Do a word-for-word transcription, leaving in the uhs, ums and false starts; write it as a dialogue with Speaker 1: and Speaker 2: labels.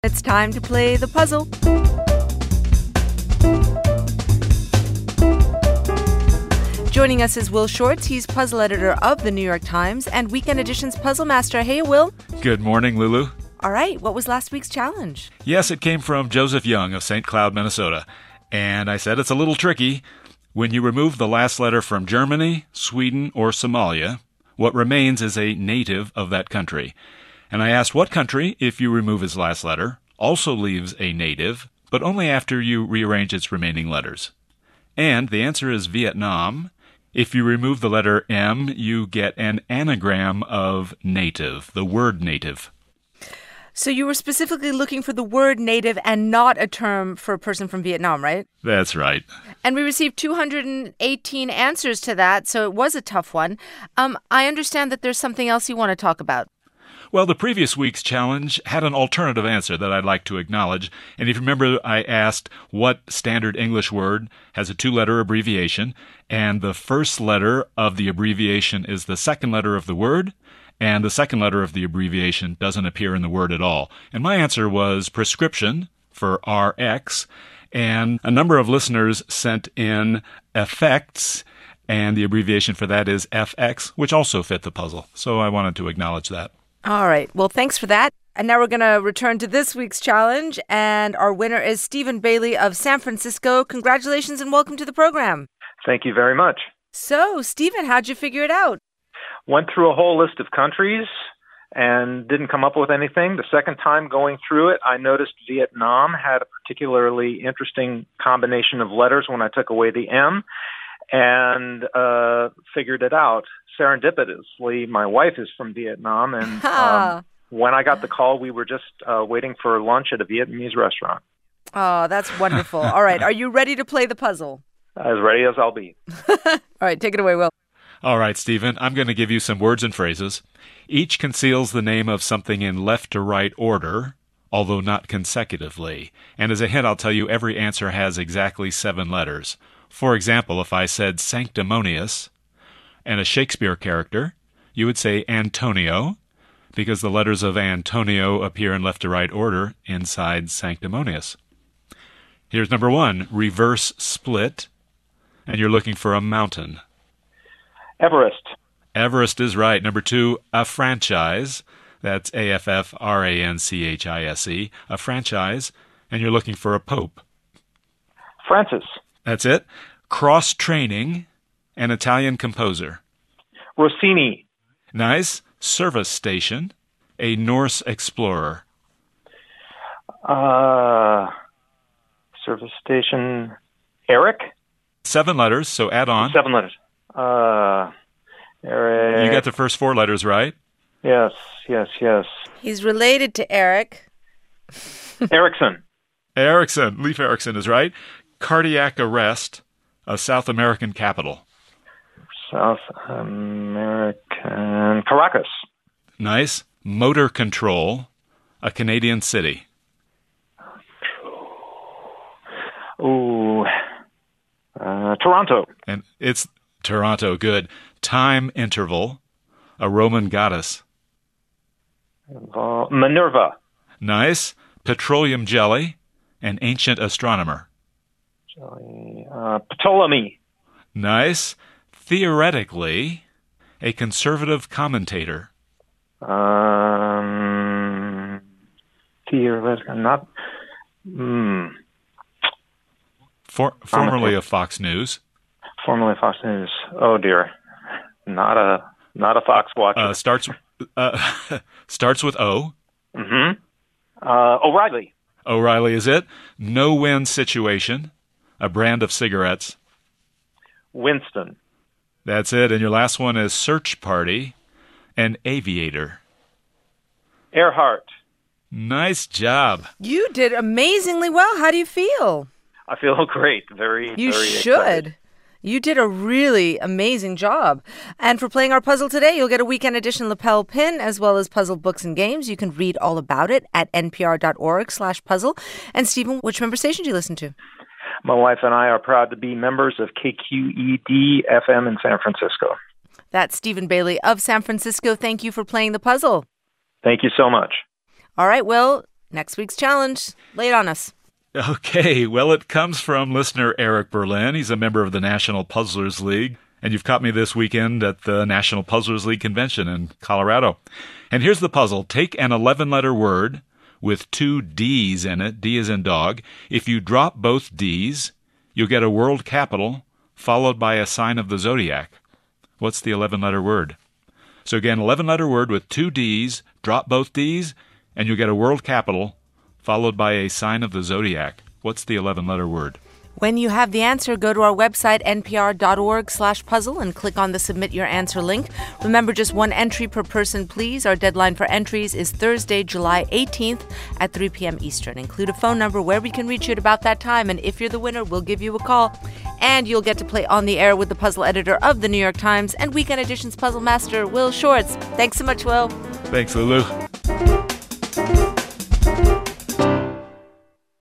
Speaker 1: It's time to play the puzzle. Joining us is Will Shortz. He's puzzle editor of the New York Times and Weekend Edition's puzzle master. Hey, Will.
Speaker 2: Good morning, Lulu.
Speaker 1: All right, what was last week's challenge?
Speaker 2: Yes, it came from Joseph Young of Saint Cloud, Minnesota. And I said it's a little tricky. When you remove the last letter from Germany, Sweden, or Somalia, what remains is a native of that country. And I asked what country, if you remove its last letter, also leaves a native, but only after you rearrange its remaining letters. And the answer is Vietnam. If you remove the letter M, you get an anagram of native, the word native.
Speaker 1: So you were specifically looking for the word native and not a term for a person from Vietnam, right?
Speaker 2: That's right.
Speaker 1: And we received two hundred eighteen answers to that, so it was a tough one. Um, I understand that there's something else you want to talk about.
Speaker 2: Well, the previous week's challenge had an alternative answer that I'd like to acknowledge. And if you remember, I asked what standard English word has a two-letter abbreviation, and the first letter of the abbreviation is the second letter of the word, and the second letter of the abbreviation doesn't appear in the word at all. And my answer was prescription for R X, and a number of listeners sent in effects, and the abbreviation for that is F X, which also fit the puzzle. So I wanted to acknowledge that.
Speaker 1: All right. Well, thanks for that. And now we're going to return to this week's challenge. And our winner is Stephen Bailey of San Francisco. Congratulations and welcome to the program.
Speaker 3: Thank you very much.
Speaker 1: So, Stephen, how'd you figure it out?
Speaker 3: Went through a whole list of countries and didn't come up with anything. The second time going through it, I noticed Vietnam had a particularly interesting combination of letters when I took away the M, and uh, figured it out. Serendipitously, my wife is from Vietnam, and um, when I got the call, we were just uh, waiting for lunch at a Vietnamese restaurant.
Speaker 1: Oh, that's wonderful. All right, are you ready to play the puzzle?
Speaker 3: As ready as I'll be.
Speaker 1: All right, take it away, Will.
Speaker 2: All right, Stephen, I'm going to give you some words and phrases. Each conceals the name of something in left to right order, although not consecutively. And as a hint, I'll tell you every answer has exactly seven letters. For example, if I said sanctimonious and a Shakespeare character, you would say Antonio, because the letters of Antonio appear in left to right order inside sanctimonious. Here's number one, reverse split, and you're looking for a mountain.
Speaker 3: Everest.
Speaker 2: Everest is right. Number two, a franchise. That's A F F R A N C H I S E, a franchise, and you're looking for a pope.
Speaker 3: Francis.
Speaker 2: That's it. Cross-training, an Italian composer.
Speaker 3: Rossini.
Speaker 2: Nice. Service station, a Norse explorer.
Speaker 3: Uh, service station, Eric.
Speaker 2: Seven letters, so add on.
Speaker 3: Seven letters. Uh, Eric.
Speaker 2: You got the first four letters right.
Speaker 3: Yes, yes, yes.
Speaker 1: He's related to Eric.
Speaker 3: Erickson.
Speaker 2: Erickson. Leif Erikson is right. Cardiac arrest, a South American capital.
Speaker 3: South American. Caracas.
Speaker 2: Nice. Motor control, a Canadian city.
Speaker 3: Ooh. Uh, Toronto.
Speaker 2: And it's Toronto. Good. Time interval, a Roman goddess.
Speaker 3: Uh, Minerva.
Speaker 2: Nice. Petroleum jelly, an ancient astronomer.
Speaker 3: Jelly. Uh, Ptolemy.
Speaker 2: Nice. Theoretically, a conservative commentator.
Speaker 3: Um, theoretically, not. Hmm.
Speaker 2: For, formerly of Fox News.
Speaker 3: Formerly Fox News. Oh dear, not a not a Fox watcher.
Speaker 2: Uh, starts uh, starts with O.
Speaker 3: Mm-hmm. Uh, O'Reilly.
Speaker 2: O'Reilly is it. No-win situation, a brand of cigarettes.
Speaker 3: Winston.
Speaker 2: That's it. And your last one is search party, an aviator.
Speaker 3: Earhart.
Speaker 2: Nice job.
Speaker 1: You did amazingly well. How do you feel?
Speaker 3: I feel great. Very,
Speaker 1: you
Speaker 3: very
Speaker 1: should.
Speaker 3: excited.
Speaker 1: You did a really amazing job. And for playing our puzzle today, you'll get a weekend edition lapel pin as well as puzzle books and games. You can read all about it at npr.org slash puzzle. And Stephen, which member station do you listen to?
Speaker 3: My wife and I are proud to be members of K Q E D F M in San Francisco.
Speaker 1: That's Stephen Bailey of San Francisco. Thank you for playing the puzzle.
Speaker 3: Thank you so much.
Speaker 1: All right, Will, next week's challenge. Lay it on us.
Speaker 2: Okay, well, it comes from listener Eric Berlin. He's a member of the National Puzzlers League. And you've caught me this weekend at the National Puzzlers League Convention in Colorado. And here's the puzzle. Take an eleven-letter word with two D's in it. D as in dog. If you drop both D's, you'll get a world capital followed by a sign of the zodiac. What's the eleven-letter word? So again, eleven-letter word with two D's, drop both D's, and you'll get a world capital followed by a sign of the zodiac. What's the eleven-letter word?
Speaker 1: When you have the answer, go to our website, npr.org slash puzzle, and click on the Submit Your Answer link. Remember, just one entry per person, please. Our deadline for entries is Thursday, July eighteenth at three p.m. Eastern. Include a phone number where we can reach you at about that time, and if you're the winner, we'll give you a call. And you'll get to play on the air with the puzzle editor of the New York Times and Weekend Edition's puzzle master, Will Shortz. Thanks so much, Will.
Speaker 2: Thanks, Lulu.